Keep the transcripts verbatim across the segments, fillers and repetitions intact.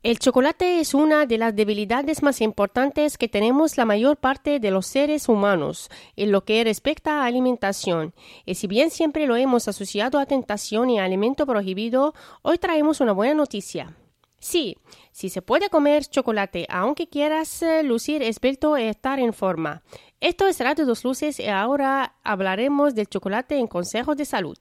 El chocolate es una de las debilidades más importantes que tenemos la mayor parte de los seres humanos en lo que respecta a alimentación. Y si bien siempre lo hemos asociado a tentación y a alimento prohibido, hoy traemos una buena noticia. Sí, sí se puede comer chocolate, aunque quieras eh, lucir esbelto y estar en forma. Esto es Radio Dos Luces y ahora hablaremos del chocolate en consejos de salud.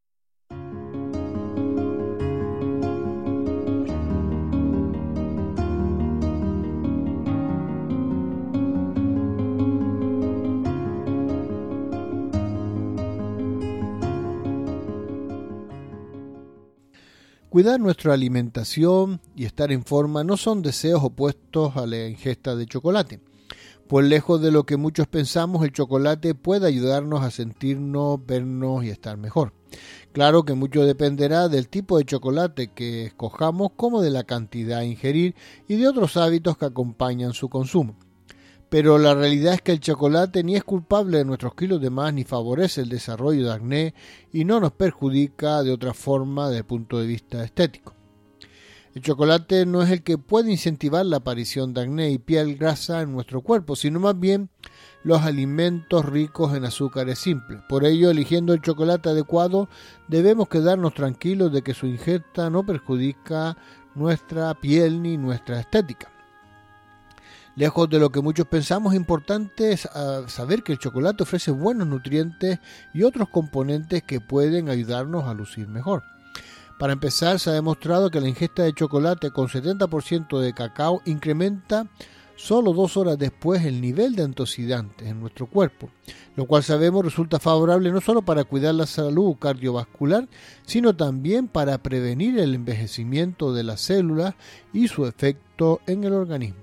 Cuidar nuestra alimentación y estar en forma no son deseos opuestos a la ingesta de chocolate. Pues lejos de lo que muchos pensamos, el chocolate puede ayudarnos a sentirnos, vernos y estar mejor. Claro que mucho dependerá del tipo de chocolate que escojamos, como de la cantidad a ingerir y de otros hábitos que acompañan su consumo. Pero la realidad es que el chocolate ni es culpable de nuestros kilos de más, ni favorece el desarrollo de acné y no nos perjudica de otra forma desde el punto de vista estético. El chocolate no es el que puede incentivar la aparición de acné y piel grasa en nuestro cuerpo, sino más bien los alimentos ricos en azúcares simples. Por ello, eligiendo el chocolate adecuado, debemos quedarnos tranquilos de que su ingesta no perjudica nuestra piel ni nuestra estética. Lejos de lo que muchos pensamos, es importante saber que el chocolate ofrece buenos nutrientes y otros componentes que pueden ayudarnos a lucir mejor. Para empezar, se ha demostrado que la ingesta de chocolate con setenta por ciento de cacao incrementa solo dos horas después el nivel de antioxidantes en nuestro cuerpo, lo cual sabemos resulta favorable no solo para cuidar la salud cardiovascular, sino también para prevenir el envejecimiento de las células y su efecto en el organismo.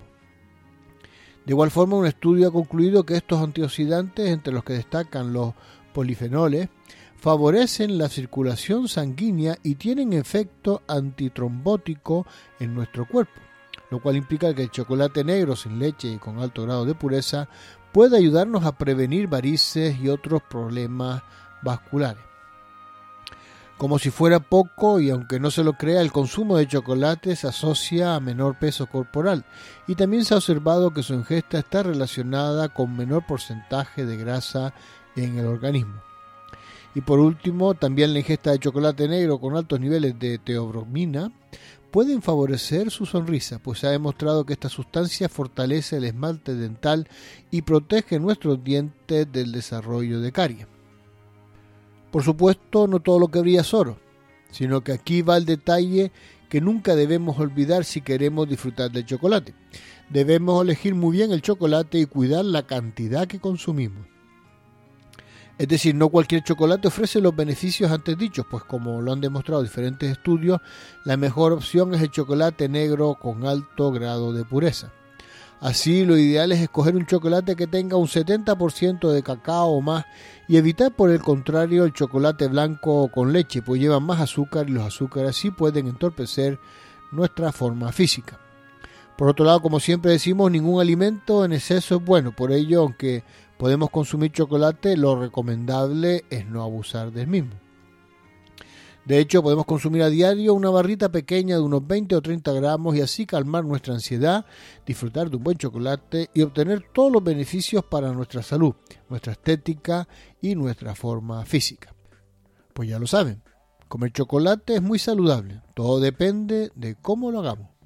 De igual forma, un estudio ha concluido que estos antioxidantes, entre los que destacan los polifenoles, favorecen la circulación sanguínea y tienen efecto antitrombótico en nuestro cuerpo, lo cual implica que el chocolate negro sin leche y con alto grado de pureza puede ayudarnos a prevenir varices y otros problemas vasculares. Como si fuera poco, y aunque no se lo crea, el consumo de chocolate se asocia a menor peso corporal y también se ha observado que su ingesta está relacionada con menor porcentaje de grasa en el organismo. Y por último, también la ingesta de chocolate negro con altos niveles de teobromina pueden favorecer su sonrisa, pues se ha demostrado que esta sustancia fortalece el esmalte dental y protege nuestros dientes del desarrollo de caries. Por supuesto, no todo lo que brilla es oro, sino que aquí va el detalle que nunca debemos olvidar si queremos disfrutar del chocolate. Debemos elegir muy bien el chocolate y cuidar la cantidad que consumimos. Es decir, no cualquier chocolate ofrece los beneficios antes dichos, pues como lo han demostrado diferentes estudios, la mejor opción es el chocolate negro con alto grado de pureza. Así, lo ideal es escoger un chocolate que tenga un setenta por ciento de cacao o más y evitar, por el contrario, el chocolate blanco con leche, pues llevan más azúcar y los azúcares sí pueden entorpecer nuestra forma física. Por otro lado, como siempre decimos, ningún alimento en exceso es bueno. Por ello, aunque podemos consumir chocolate, lo recomendable es no abusar del mismo. De hecho, podemos consumir a diario una barrita pequeña de unos veinte o treinta gramos y así calmar nuestra ansiedad, disfrutar de un buen chocolate y obtener todos los beneficios para nuestra salud, nuestra estética y nuestra forma física. Pues ya lo saben, comer chocolate es muy saludable, todo depende de cómo lo hagamos.